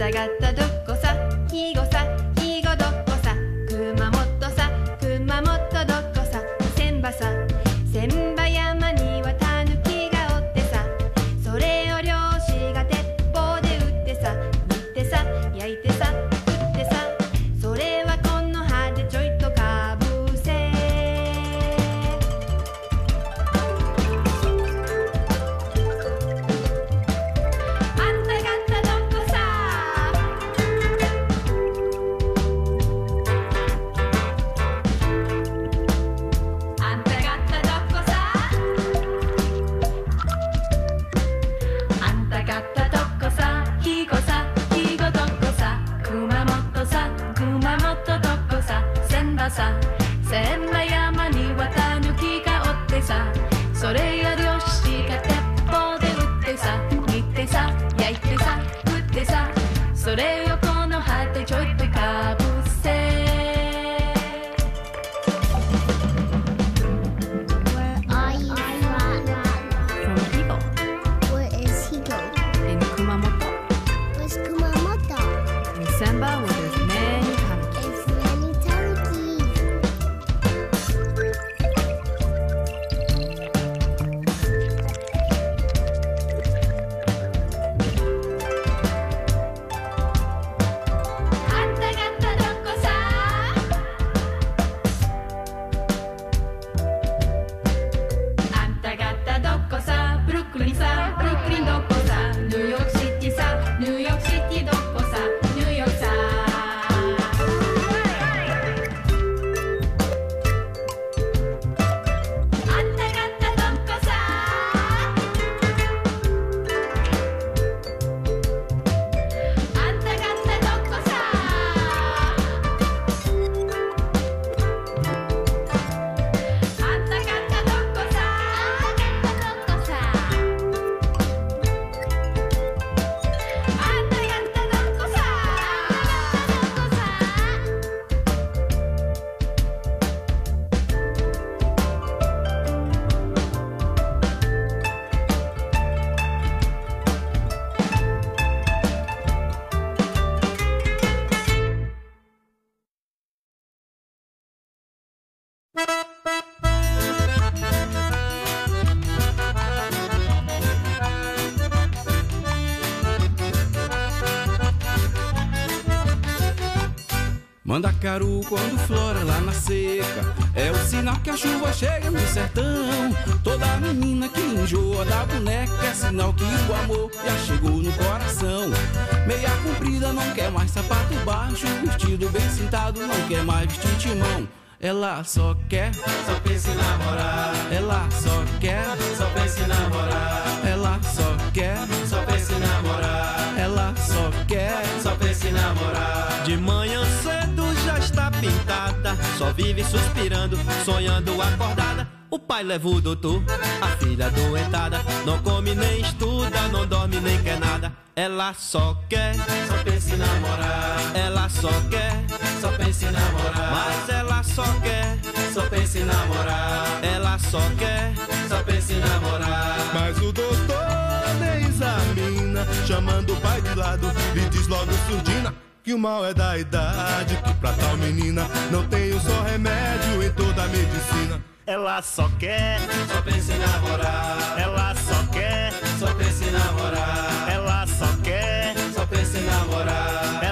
たがったどこさ、ひごさ、ひごどこさ、熊本さ、熊本どこさ、千葉さ、千葉山にはたぬきがおってさ、それを漁師が鉄砲で撃ってさ、煮てさ、焼いてさ、食ってさ、それはこの葉でちょいとかぶせ。あんた方どこさ、あんた方どこさ、あんた方どこさ、ひごさ、ひごどこさ、熊本さ、熊本どこさ、千葉さ、千葉山にはたぬきがおってさ、それを漁師が鉄砲で撃ってさ、煮てさ、焼いてさ、食ってさ、それをこの葉でちょいとかぶせ。 Where are you From Higo from? Where is Higo? in Kumamoto, Where's Kumamoto? in Senba where there's many tanuki. It's many tanuki. あんた方どこさ、あんた方どこさ、ブルックリンさ、ブルックリンどこさ、ニューヨークシティさ、ニューヨークシティどこさ、ニューヨークさ。あんた方どこさ、あんた方どこさ、あんた方どこさ、あんた方どこさ、あんた方どこさ。 Mandacaru quando flora lá na seca é o sinal que a chuva chega no sertão. Toda menina que enjoa da boneca é sinal que o amor já chegou no coração. Meia comprida não quer mais sapato baixo, vestido bem sentado não quer mais vestir timão. Ela só quer, Só pensa em namorar, ela só quer, só pensa em namorar, ela só quer, só pensa em namorar, ela só quer. só pensa em namorar. De manhã cedo já está pintada, só vive suspirando, sonhando acordada. O pai leva o doutor, a filha doentada, não come nem estuda, não dorme nem quer nada. Ela só quer, Só pensa em namorar, ela só quer, só pensa em namorar, mas ela só quer, só pensa em namorar, ela só quer. só pensa em namorar. Mas o doutor nem examina, chamando o pai de lado, lhe diz logo surdina que o mal é da idade, que pra tal menina não tem um só remédio em toda a medicina. Ela só quer, Só pensa em namorar, ela só quer, só pensa em namorar, ela só quer, só pensa em namorar,